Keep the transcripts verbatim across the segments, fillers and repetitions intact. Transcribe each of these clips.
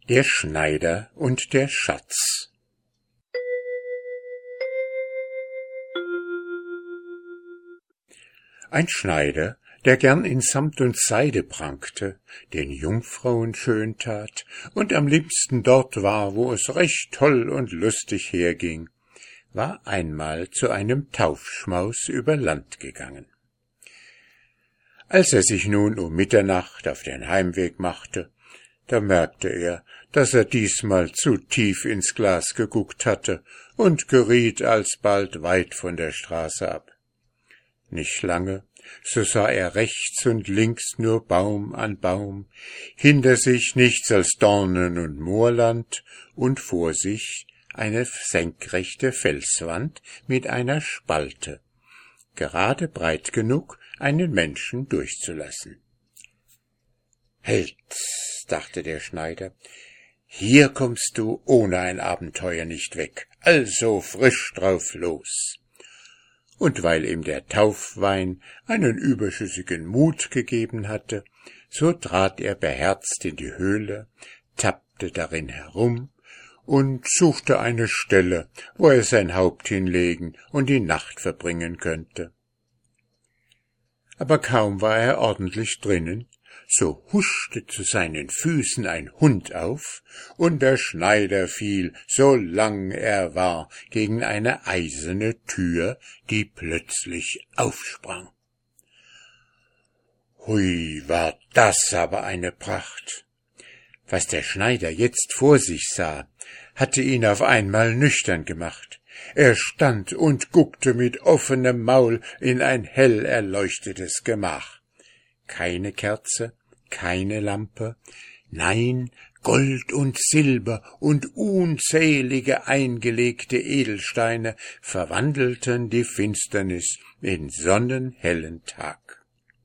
Der Schneider und der Schatz. Ein Schneider, der gern in Samt und Seide prangte, den Jungfrauen schön tat und am liebsten dort war, wo es recht toll und lustig herging, war einmal zu einem Taufschmaus über Land gegangen. Als er sich nun um Mitternacht auf den Heimweg machte, da merkte er, dass er diesmal zu tief ins Glas geguckt hatte und geriet alsbald weit von der Straße ab. Nicht lange, so sah er rechts und links nur Baum an Baum, hinter sich nichts als Dornen und Moorland und vor sich eine senkrechte Felswand mit einer Spalte, gerade breit genug, einen Menschen durchzulassen. »Halt«, dachte der Schneider, »hier kommst du ohne ein Abenteuer nicht weg, also frisch drauf los.« Und weil ihm der Taufwein einen überschüssigen Mut gegeben hatte, so trat er beherzt in die Höhle, tappte darin herum und suchte eine Stelle, wo er sein Haupt hinlegen und die Nacht verbringen könnte. Aber kaum war er ordentlich drinnen, so huschte zu seinen Füßen ein Hund auf, und der Schneider fiel, so lang er war, gegen eine eiserne Tür, die plötzlich aufsprang. Hui, war das aber eine Pracht! Was der Schneider jetzt vor sich sah, hatte ihn auf einmal nüchtern gemacht. Er stand und guckte mit offenem Maul in ein hell erleuchtetes Gemach. Keine Kerze, keine Lampe, nein, Gold und Silber und unzählige eingelegte Edelsteine verwandelten die Finsternis in sonnenhellen Tag.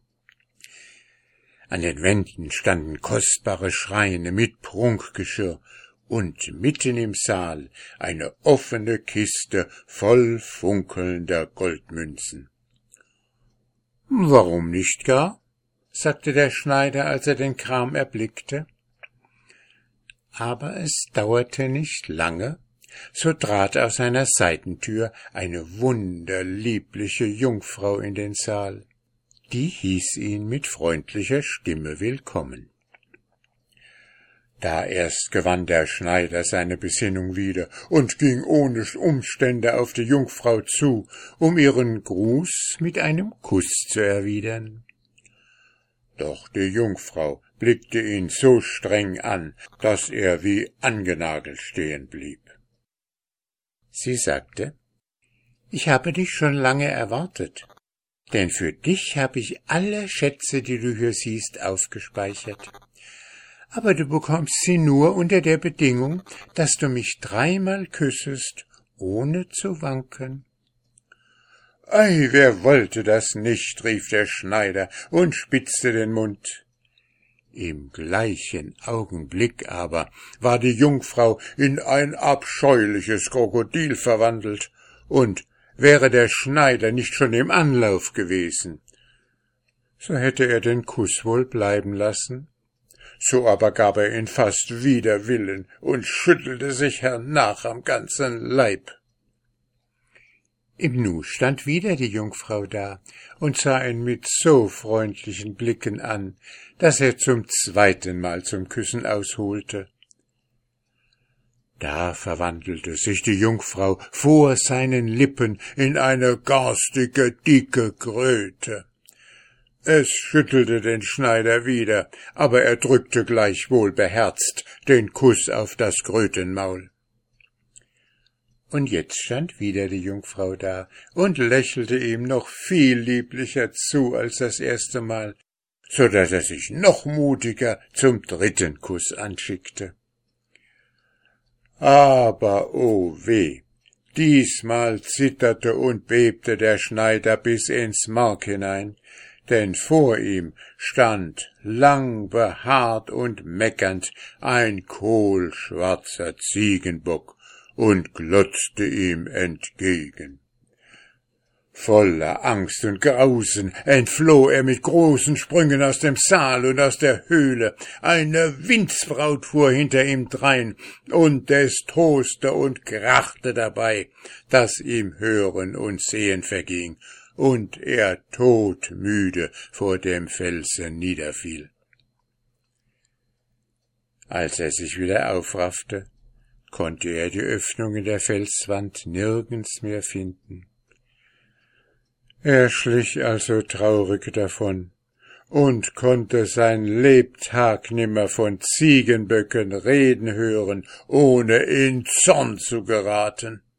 An den Wänden standen kostbare Schreine mit Prunkgeschirr und mitten im Saal eine offene Kiste voll funkelnder Goldmünzen. »Warum nicht gar?« sagte der Schneider, als er den Kram erblickte. Aber es dauerte nicht lange, so trat aus einer Seitentür eine wunderliebliche Jungfrau in den Saal. Die hieß ihn mit freundlicher Stimme willkommen. Da erst gewann der Schneider seine Besinnung wieder und ging ohne Umstände auf die Jungfrau zu, um ihren Gruß mit einem Kuss zu erwidern. Doch die Jungfrau blickte ihn so streng an, dass er wie angenagelt stehen blieb. Sie sagte, »Ich habe dich schon lange erwartet, denn für dich habe ich alle Schätze, die du hier siehst, aufgespeichert. Aber du bekommst sie nur unter der Bedingung, dass du mich dreimal küssest, ohne zu wanken.« »Ei, wer wollte das nicht«, rief der Schneider und spitzte den Mund. Im gleichen Augenblick aber war die Jungfrau in ein abscheuliches Krokodil verwandelt, und wäre der Schneider nicht schon im Anlauf gewesen, so hätte er den Kuss wohl bleiben lassen. So aber gab er ihn fast wider Willen und schüttelte sich hernach am ganzen Leib. Im Nu stand wieder die Jungfrau da und sah ihn mit so freundlichen Blicken an, dass er zum zweiten Mal zum Küssen ausholte. Da verwandelte sich die Jungfrau vor seinen Lippen in eine garstige, dicke Kröte. Es schüttelte den Schneider wieder, aber er drückte gleichwohl beherzt den Kuss auf das Krötenmaul. Und jetzt stand wieder die Jungfrau da und lächelte ihm noch viel lieblicher zu als das erste Mal, so daß er sich noch mutiger zum dritten Kuss anschickte. Aber, oh weh, diesmal zitterte und bebte der Schneider bis ins Mark hinein, denn vor ihm stand, lang behaart und meckernd, ein kohlschwarzer Ziegenbock und glotzte ihm entgegen. Voller Angst und Grausen entfloh er mit großen Sprüngen aus dem Saal und aus der Höhle. Eine Windsbraut fuhr hinter ihm drein, und es toste und krachte dabei, daß ihm Hören und Sehen verging, und er todmüde vor dem Felsen niederfiel. Als er sich wieder aufraffte, konnte er die Öffnung in der Felswand nirgends mehr finden. Er schlich also traurig davon und konnte sein Lebtag nimmer von Ziegenböcken reden hören, ohne in Zorn zu geraten.